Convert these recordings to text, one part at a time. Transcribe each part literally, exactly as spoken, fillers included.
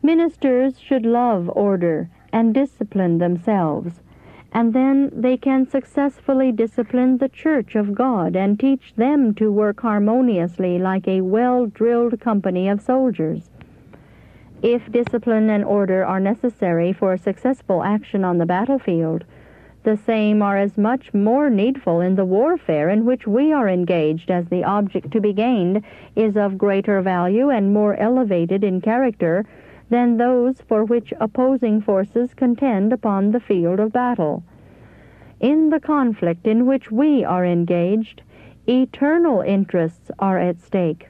Ministers should love order and discipline themselves, and then they can successfully discipline the Church of God and teach them to work harmoniously like a well-drilled company of soldiers. If discipline and order are necessary for successful action on the battlefield, the same are as much more needful in the warfare in which we are engaged, as the object to be gained is of greater value and more elevated in character than those for which opposing forces contend upon the field of battle. In the conflict in which we are engaged, eternal interests are at stake.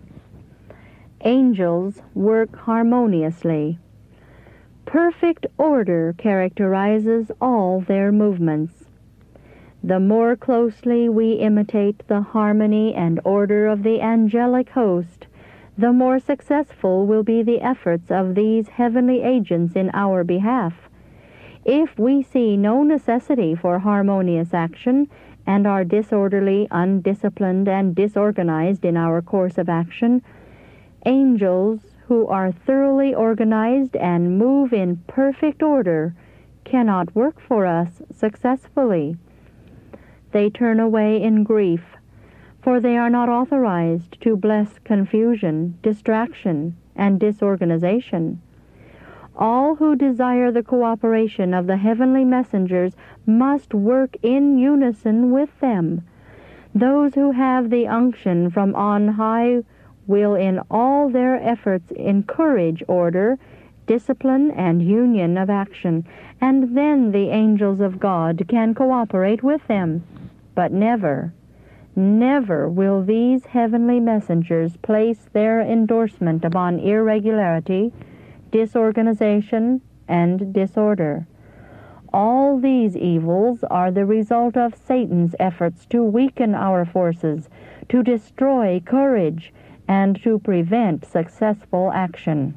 Angels work harmoniously. Perfect order characterizes all their movements. The more closely we imitate the harmony and order of the angelic host, the more successful will be the efforts of these heavenly agents in our behalf. If we see no necessity for harmonious action, and are disorderly, undisciplined, and disorganized in our course of action, angels who are thoroughly organized and move in perfect order cannot work for us successfully. They turn away in grief, for they are not authorized to bless confusion, distraction, and disorganization. All who desire the cooperation of the heavenly messengers must work in unison with them. Those who have the unction from on high will in all their efforts encourage order, discipline, and union of action, and then the angels of God can cooperate with them. But never, never will these heavenly messengers place their endorsement upon irregularity, disorganization, and disorder. All these evils are the result of Satan's efforts to weaken our forces, to destroy courage, and to prevent successful action.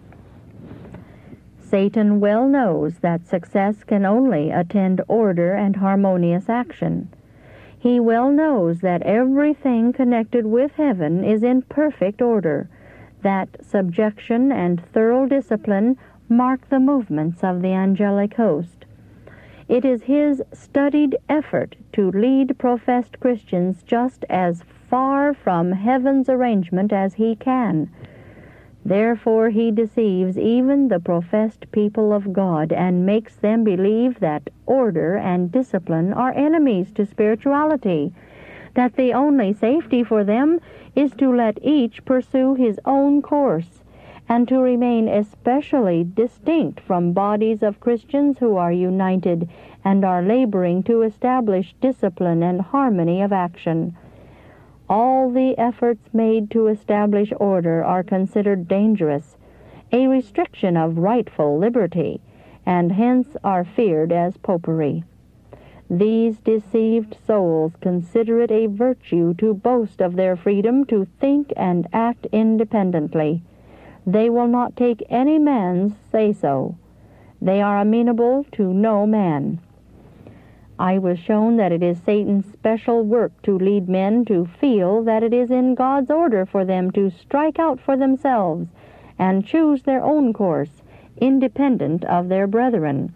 Satan well knows that success can only attend order and harmonious action. He well knows that everything connected with heaven is in perfect order, that subjection and thorough discipline mark the movements of the angelic host. It is his studied effort to lead professed Christians just as far from heaven's arrangement as he can. Therefore he deceives even the professed people of God and makes them believe that order and discipline are enemies to spirituality, that the only safety for them is to let each pursue his own course, and to remain especially distinct from bodies of Christians who are united and are laboring to establish discipline and harmony of action. All the efforts made to establish order are considered dangerous, a restriction of rightful liberty, and hence are feared as popery. These deceived souls consider it a virtue to boast of their freedom to think and act independently. They will not take any man's say-so. They are amenable to no man. I was shown that it is Satan's special work to lead men to feel that it is in God's order for them to strike out for themselves and choose their own course, independent of their brethren.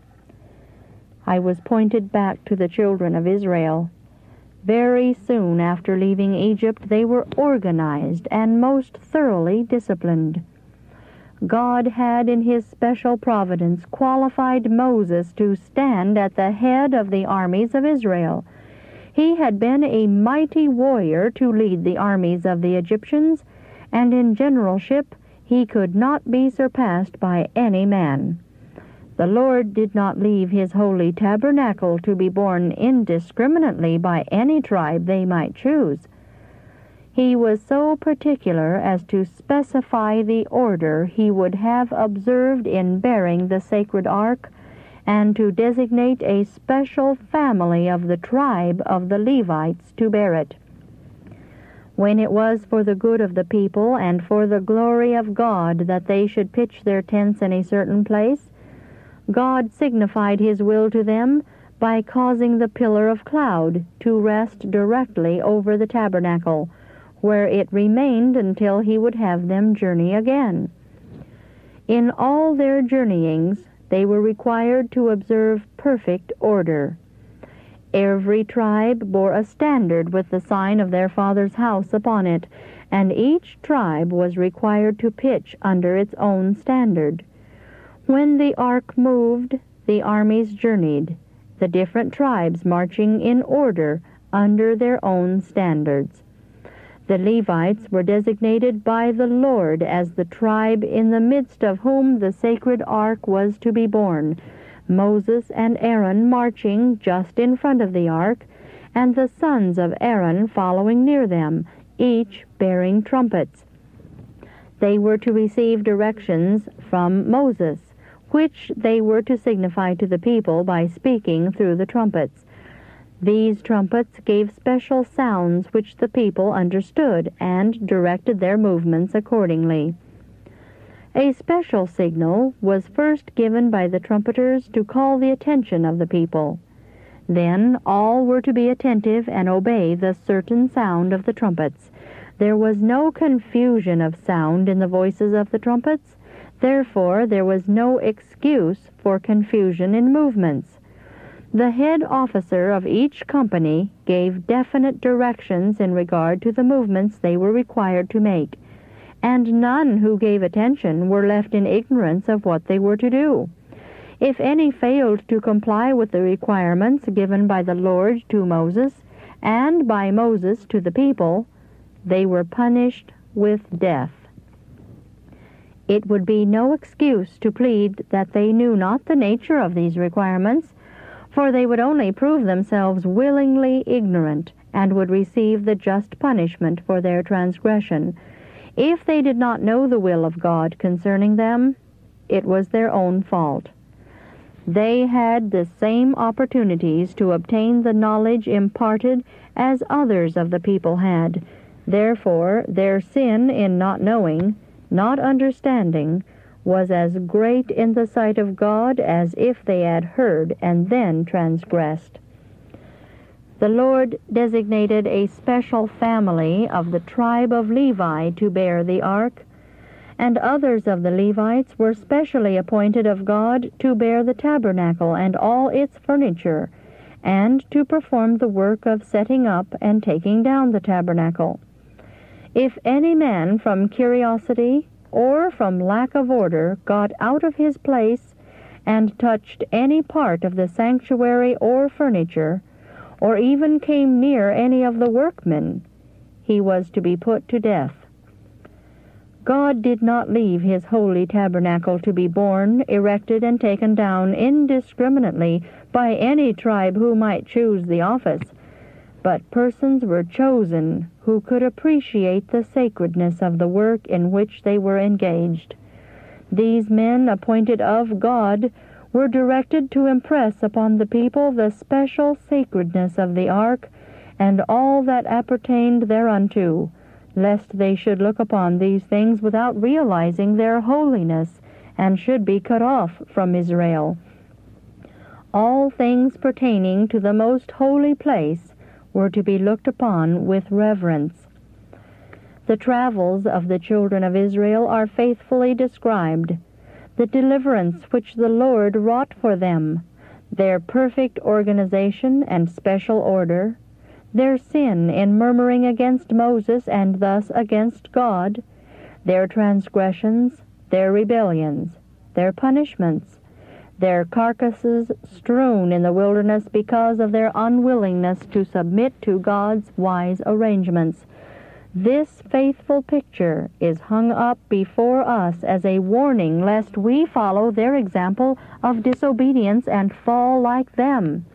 I was pointed back to the children of Israel. Very soon after leaving Egypt, they were organized and most thoroughly disciplined. God had in his special providence qualified Moses to stand at the head of the armies of Israel. He had been a mighty warrior to lead the armies of the Egyptians, and in generalship he could not be surpassed by any man. The Lord did not leave his holy tabernacle to be borne indiscriminately by any tribe they might choose. He was so particular as to specify the order he would have observed in bearing the sacred ark, and to designate a special family of the tribe of the Levites to bear it. When it was for the good of the people and for the glory of God that they should pitch their tents in a certain place, God signified his will to them by causing the pillar of cloud to rest directly over the tabernacle, where it remained until he would have them journey again. In all their journeyings, they were required to observe perfect order. Every tribe bore a standard with the sign of their father's house upon it, and each tribe was required to pitch under its own standard. When the ark moved, the armies journeyed, the different tribes marching in order under their own standards. The Levites were designated by the Lord as the tribe in the midst of whom the sacred ark was to be borne, Moses and Aaron marching just in front of the ark, and the sons of Aaron following near them, each bearing trumpets. They were to receive directions from Moses, which they were to signify to the people by speaking through the trumpets. These trumpets gave special sounds which the people understood and directed their movements accordingly. A special signal was first given by the trumpeters to call the attention of the people. Then all were to be attentive and obey the certain sound of the trumpets. There was no confusion of sound in the voices of the trumpets. Therefore there was no excuse for confusion in movements. The head officer of each company gave definite directions in regard to the movements they were required to make, and none who gave attention were left in ignorance of what they were to do. If any failed to comply with the requirements given by the Lord to Moses, and by Moses to the people, they were punished with death. It would be no excuse to plead that they knew not the nature of these requirements, for they would only prove themselves willingly ignorant, and would receive the just punishment for their transgression. If they did not know the will of God concerning them, it was their own fault. They had the same opportunities to obtain the knowledge imparted as others of the people had. Therefore, their sin in not knowing, not understanding, was as great in the sight of God as if they had heard and then transgressed. The Lord designated a special family of the tribe of Levi to bear the ark, and others of the Levites were specially appointed of God to bear the tabernacle and all its furniture, and to perform the work of setting up and taking down the tabernacle. If any man from curiosity or from lack of order got out of his place and touched any part of the sanctuary or furniture, or even came near any of the workmen, he was to be put to death. God did not leave his holy tabernacle to be borne, erected, and taken down indiscriminately by any tribe who might choose the office, but persons were chosen who could appreciate the sacredness of the work in which they were engaged. These men, appointed of God, were directed to impress upon the people the special sacredness of the ark and all that appertained thereunto, lest they should look upon these things without realizing their holiness, and should be cut off from Israel. All things pertaining to the most holy place were to be looked upon with reverence. The travels of the children of Israel are faithfully described, the deliverance which the Lord wrought for them, their perfect organization and special order, their sin in murmuring against Moses and thus against God, their transgressions, their rebellions, their punishments, their carcasses strewn in the wilderness because of their unwillingness to submit to God's wise arrangements. This faithful picture is hung up before us as a warning lest we follow their example of disobedience and fall like them.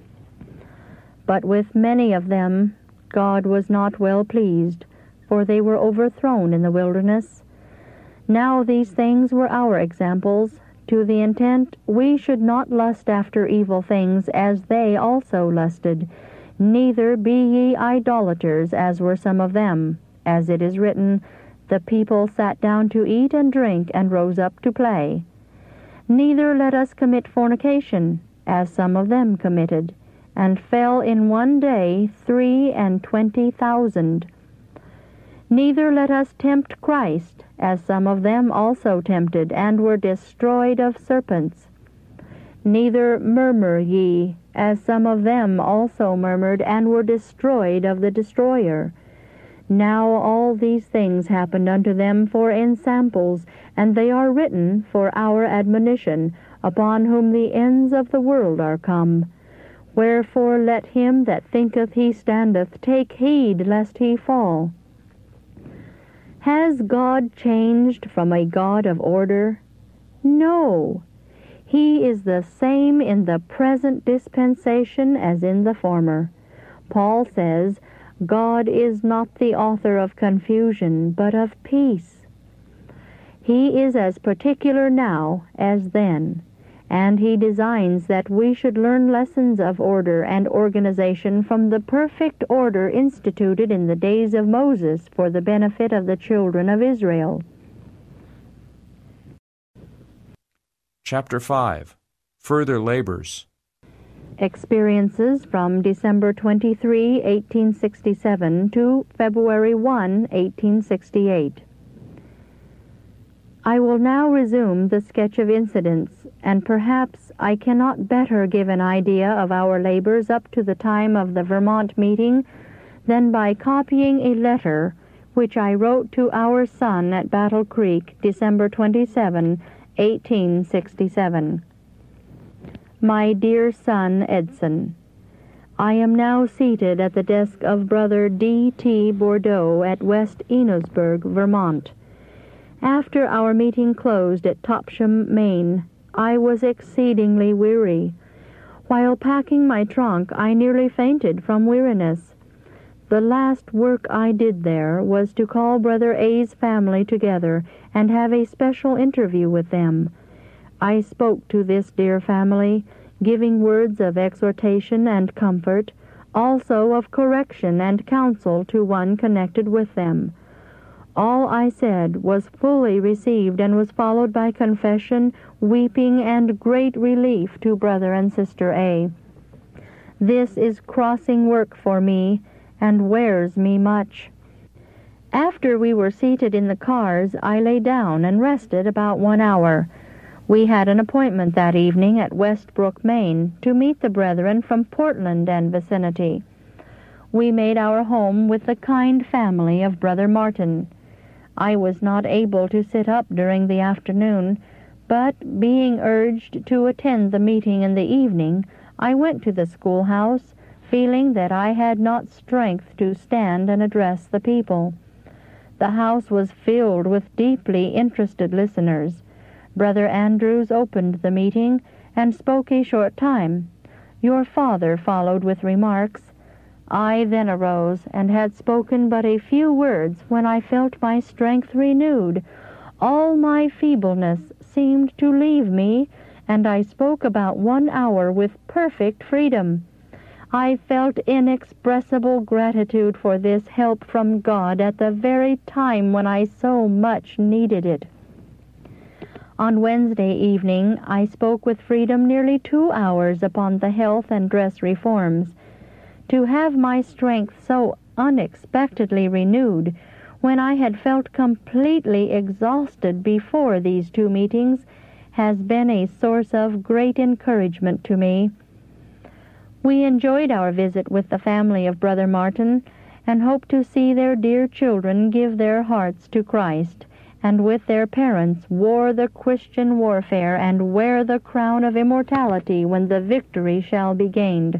But with many of them God was not well pleased, for they were overthrown in the wilderness. Now these things were our examples, to the intent we should not lust after evil things as they also lusted, neither be ye idolaters as were some of them. As it is written, the people sat down to eat and drink and rose up to play. Neither let us commit fornication, as some of them committed, and fell in one day three and twenty thousand. Neither let us tempt Christ, as some of them also tempted, and were destroyed of serpents. Neither murmur ye, as some of them also murmured, and were destroyed of the destroyer. Now all these things happened unto them for ensamples, and they are written for our admonition, upon whom the ends of the world are come. Wherefore let him that thinketh he standeth take heed lest he fall. Has God changed from a God of order? No. He is the same in the present dispensation as in the former. Paul says, God is not the author of confusion, but of peace. He is as particular now as then, and he designs that we should learn lessons of order and organization from the perfect order instituted in the days of Moses for the benefit of the children of Israel. Chapter five. Further Labors. Experiences from December twenty-third, eighteen sixty-seven to February first, eighteen sixty-eight. I will now resume the sketch of incidents, and perhaps I cannot better give an idea of our labors up to the time of the Vermont meeting than by copying a letter which I wrote to our son at Battle Creek, December twenty-seventh, eighteen sixty-seven. My dear son Edson, I am now seated at the desk of Brother D T Bordeaux at West Enosburg, Vermont. After our meeting closed at Topsham, Maine, I was exceedingly weary. While packing my trunk, I nearly fainted from weariness. The last work I did there was to call Brother A's family together and have a special interview with them. I spoke to this dear family, giving words of exhortation and comfort, also of correction and counsel to one connected with them. All I said was fully received and was followed by confession, weeping, and great relief to Brother and Sister A. This is crossing work for me, and wears me much. After we were seated in the cars, I lay down and rested about one hour. We had an appointment that evening at Westbrook, Maine, to meet the brethren from Portland and vicinity. We made our home with the kind family of Brother Martin. I was not able to sit up during the afternoon, but being urged to attend the meeting in the evening, I went to the schoolhouse, feeling that I had not strength to stand and address the people. The house was filled with deeply interested listeners. Brother Andrews opened the meeting and spoke a short time. Your father followed with remarks. I then arose and had spoken but a few words when I felt my strength renewed. All my feebleness seemed to leave me, and I spoke about one hour with perfect freedom. I felt inexpressible gratitude for this help from God at the very time when I so much needed it. On Wednesday evening, I spoke with freedom nearly two hours upon the health and dress reforms. To have my strength so unexpectedly renewed, when I had felt completely exhausted before these two meetings, has been a source of great encouragement to me. We enjoyed our visit with the family of Brother Martin, and hope to see their dear children give their hearts to Christ, and with their parents war the Christian warfare and wear the crown of immortality when the victory shall be gained.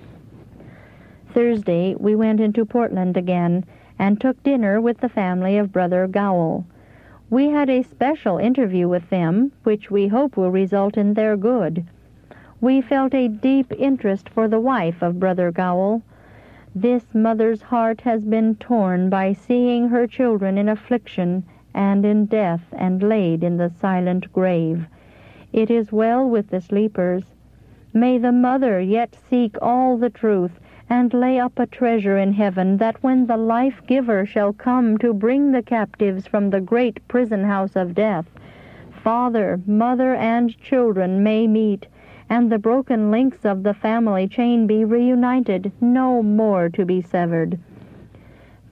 Thursday we went into Portland again, and took dinner with the family of Brother Gowell. We had a special interview with them, which we hope will result in their good. We felt a deep interest for the wife of Brother Gowell. This mother's heart has been torn by seeing her children in affliction and in death and laid in the silent grave. It is well with the sleepers. May the mother yet seek all the truth, and lay up a treasure in heaven, that when the life-giver shall come to bring the captives from the great prison-house of death, father, mother, and children may meet, and the broken links of the family chain be reunited, no more to be severed.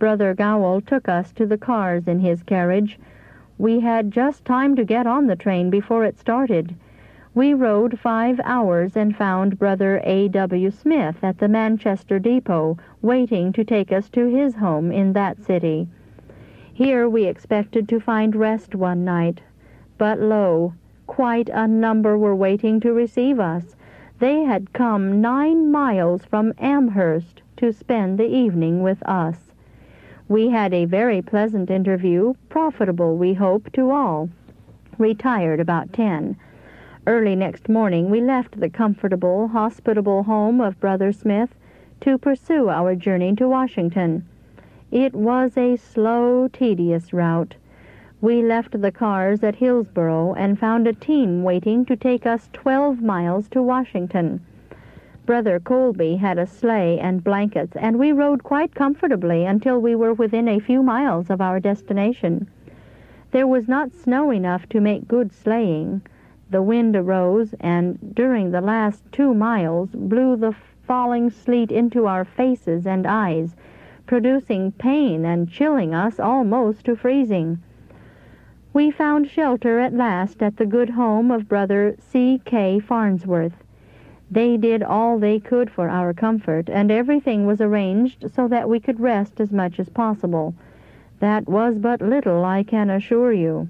Brother Gowell took us to the cars in his carriage. We had just time to get on the train before it started. We rode five hours and found Brother A W Smith at the Manchester depot, waiting to take us to his home in that city. Here we expected to find rest one night, but lo, quite a number were waiting to receive us. They had come nine miles from Amherst to spend the evening with us. We had a very pleasant interview, profitable, we hope, to all. Retired about ten. Early next morning we left the comfortable, hospitable home of Brother Smith to pursue our journey to Washington. It was a slow, tedious route. We left the cars at Hillsboro and found a team waiting to take us twelve miles to Washington. Brother Colby had a sleigh and blankets, and we rode quite comfortably until we were within a few miles of our destination. There was not snow enough to make good sleighing. The wind arose, and during the last two miles blew the falling sleet into our faces and eyes, producing pain and chilling us almost to freezing. We found shelter at last at the good home of Brother C K Farnsworth. They did all they could for our comfort, and everything was arranged so that we could rest as much as possible. That was but little, I can assure you.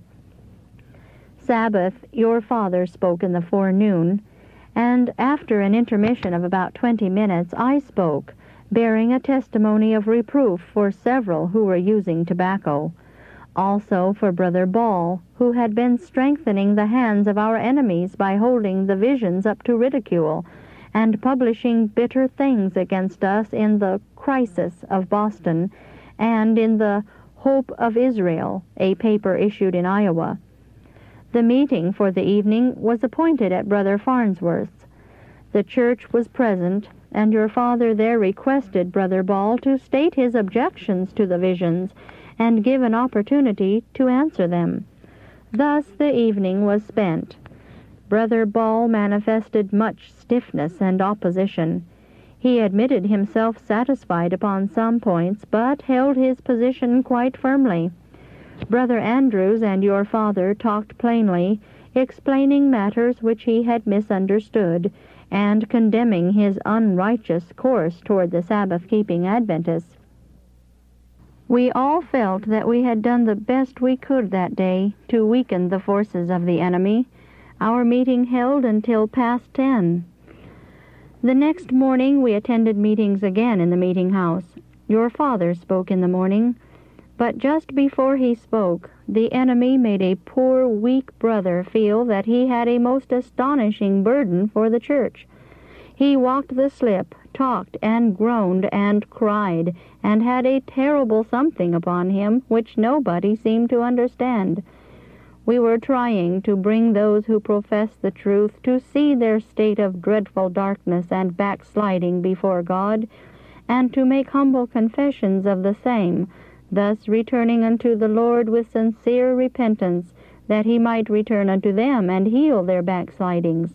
Sabbath, your father spoke in the forenoon, and after an intermission of about twenty minutes I spoke, bearing a testimony of reproof for several who were using tobacco. Also for Brother Ball, who had been strengthening the hands of our enemies by holding the visions up to ridicule, and publishing bitter things against us in the Crisis of Boston, and in the Hope of Israel, a paper issued in Iowa. The meeting for the evening was appointed at Brother Farnsworth's. The church was present, and your father there requested Brother Ball to state his objections to the visions, and give an opportunity to answer them. Thus the evening was spent. Brother Ball manifested much stiffness and opposition. He admitted himself satisfied upon some points, but held his position quite firmly. Brother Andrews and your father talked plainly, explaining matters which he had misunderstood, and condemning his unrighteous course toward the Sabbath-keeping Adventists. We all felt that we had done the best we could that day to weaken the forces of the enemy. Our meeting held until past ten. The next morning we attended meetings again in the meeting house. Your father spoke in the morning, but just before he spoke, the enemy made a poor, weak brother feel that he had a most astonishing burden for the church. He walked the slip, talked and groaned and cried, and had a terrible something upon him which nobody seemed to understand. We were trying to bring those who profess the truth to see their state of dreadful darkness and backsliding before God, and to make humble confessions of the same, thus returning unto the Lord with sincere repentance, that he might return unto them and heal their backslidings.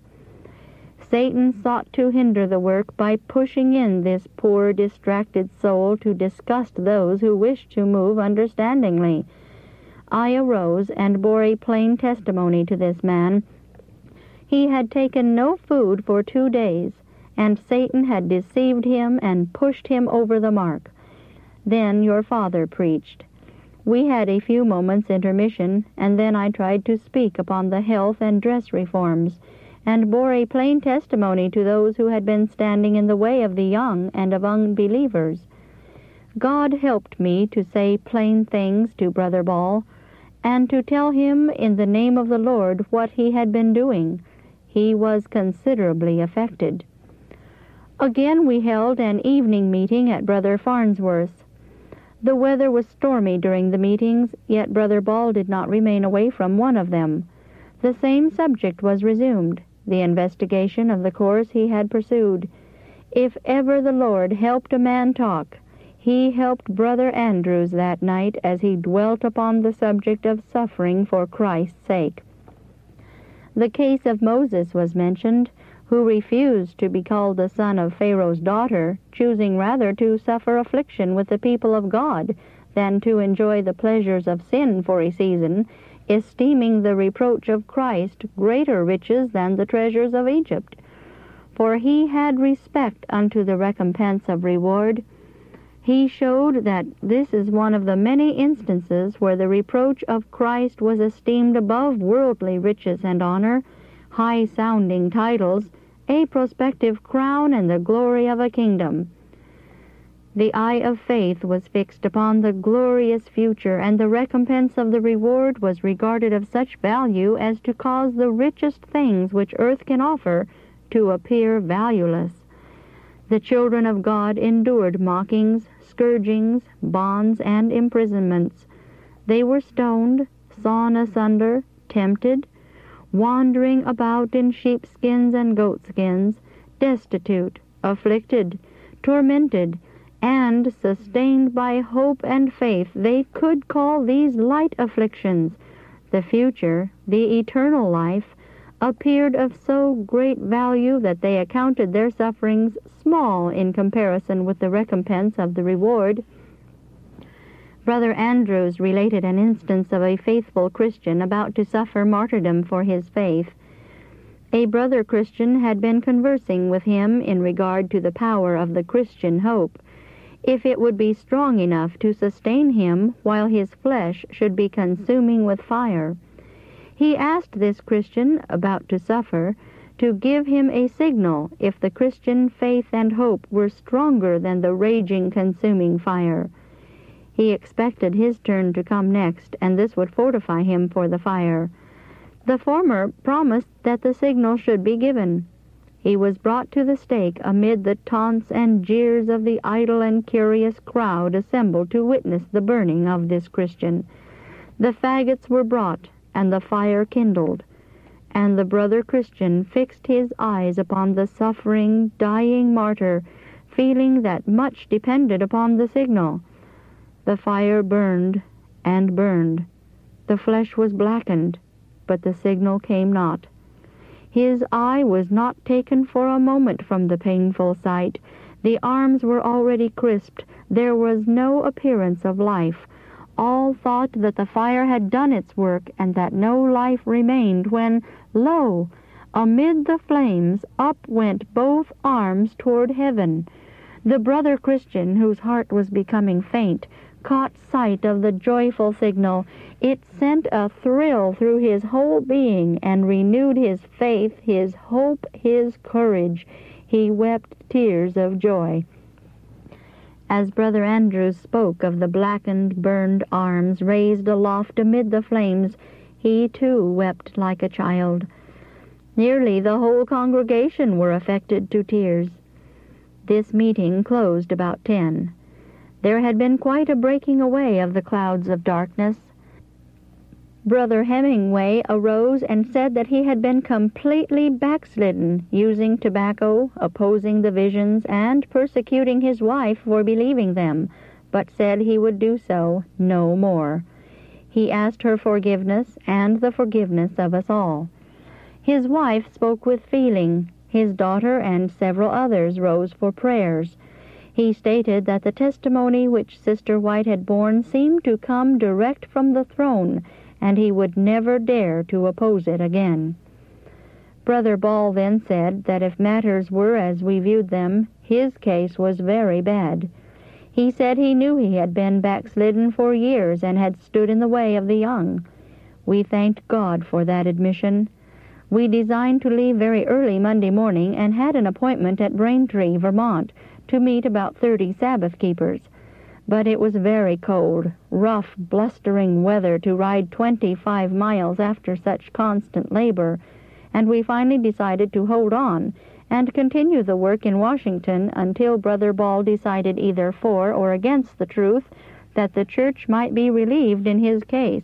Satan sought to hinder the work by pushing in this poor, distracted soul to disgust those who wished to move understandingly. I arose and bore a plain testimony to this man. He had taken no food for two days, and Satan had deceived him and pushed him over the mark. Then your father preached. We had a few moments' intermission, and then I tried to speak upon the health and dress reforms, and bore a plain testimony to those who had been standing in the way of the young and of unbelievers. God helped me to say plain things to Brother Ball, and to tell him in the name of the Lord what he had been doing. He was considerably affected. Again we held an evening meeting at Brother Farnsworth's. The weather was stormy during the meetings, yet Brother Ball did not remain away from one of them. The same subject was resumed, the investigation of the course he had pursued. If ever the Lord helped a man talk, he helped Brother Andrews that night as he dwelt upon the subject of suffering for Christ's sake. The case of Moses was mentioned, who refused to be called the son of Pharaoh's daughter, choosing rather to suffer affliction with the people of God than to enjoy the pleasures of sin for a season, esteeming the reproach of Christ greater riches than the treasures of Egypt. For he had respect unto the recompense of reward. He showed that this is one of the many instances where the reproach of Christ was esteemed above worldly riches and honor, high-sounding titles, a prospective crown, and the glory of a kingdom. The eye of faith was fixed upon the glorious future, and the recompense of the reward was regarded of such value as to cause the richest things which earth can offer to appear valueless. The children of God endured mockings, scourgings, bonds, and imprisonments. They were stoned, sawn asunder, tempted, wandering about in sheepskins and goatskins, destitute, afflicted, tormented, and sustained by hope and faith. They could call these light afflictions. The future, the eternal life, appeared of so great value that they accounted their sufferings small in comparison with the recompense of the reward. Brother Andrews related an instance of a faithful Christian about to suffer martyrdom for his faith. A brother Christian had been conversing with him in regard to the power of the Christian hope, if it would be strong enough to sustain him while his flesh should be consuming with fire. He asked this Christian, about to suffer, to give him a signal if the Christian faith and hope were stronger than the raging, consuming fire. He expected his turn to come next, and this would fortify him for the fire. The former promised that the signal should be given. He was brought to the stake amid the taunts and jeers of the idle and curious crowd assembled to witness the burning of this Christian. The faggots were brought, and the fire kindled, and the brother Christian fixed his eyes upon the suffering, dying martyr, feeling that much depended upon the signal. The fire burned and burned. The flesh was blackened, but the signal came not. His eye was not taken for a moment from the painful sight. The arms were already crisped. There was no appearance of life. All thought that the fire had done its work and that no life remained, when, lo, amid the flames up went both arms toward heaven. The brother Christian, whose heart was becoming faint, caught sight of the joyful signal. It sent a thrill through his whole being and renewed his faith, his hope, his courage. He wept tears of joy. As Brother Andrews spoke of the blackened, burned arms raised aloft amid the flames, he too wept like a child. Nearly the whole congregation were affected to tears. This meeting closed about ten. There had been quite a breaking away of the clouds of darkness. Brother Hemingway arose and said that he had been completely backslidden, using tobacco, opposing the visions, and persecuting his wife for believing them, but said he would do so no more. He asked her forgiveness and the forgiveness of us all. His wife spoke with feeling. His daughter and several others rose for prayers. He stated that the testimony which Sister White had borne seemed to come direct from the throne, and he would never dare to oppose it again. Brother Ball then said that if matters were as we viewed them, his case was very bad. He said he knew he had been backslidden for years and had stood in the way of the young. We thanked God for that admission. We designed to leave very early Monday morning and had an appointment at Braintree, Vermont, to meet about thirty Sabbath keepers. But it was very cold, rough, blustering weather to ride twenty-five miles after such constant labor, and we finally decided to hold on and continue the work in Washington until Brother Ball decided either for or against the truth, that the church might be relieved in his case.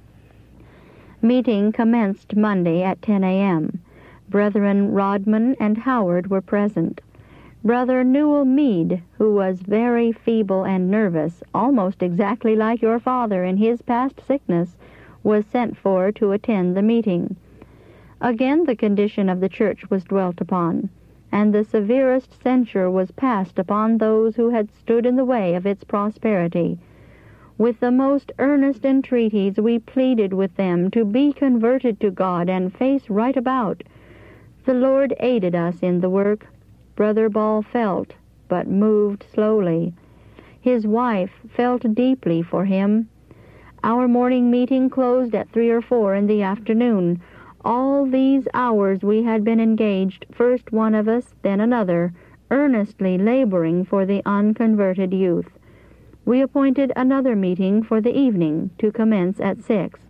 Meeting commenced Monday at ten a.m. Brethren Rodman and Howard were present. Brother Newell Meade, who was very feeble and nervous, almost exactly like your father in his past sickness, was sent for to attend the meeting. Again the condition of the church was dwelt upon, and the severest censure was passed upon those who had stood in the way of its prosperity. With the most earnest entreaties we pleaded with them to be converted to God and face right about. The Lord aided us in the work. Brother Ball felt, but moved slowly. His wife felt deeply for him. Our morning meeting closed at three or four in the afternoon. All these hours we had been engaged, first one of us, then another, earnestly laboring for the unconverted youth. We appointed another meeting for the evening, to commence at six.